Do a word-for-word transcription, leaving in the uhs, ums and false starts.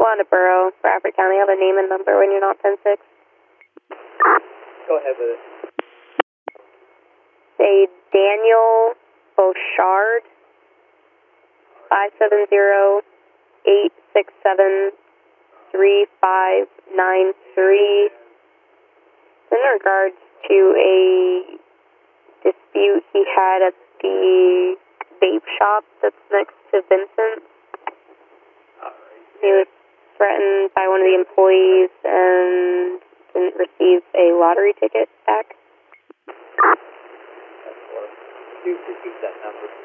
Wanda Borough, Bradford County. Have a name and number when you're not ten six. Go ahead with it. Say Daniel Bouchard, five seven zero, eight six seven, three five nine three. In regards to a dispute he had at the vape shop that's next to Vincent. He was threatened by one of the employees and didn't receive a lottery ticket back. You repeat that number.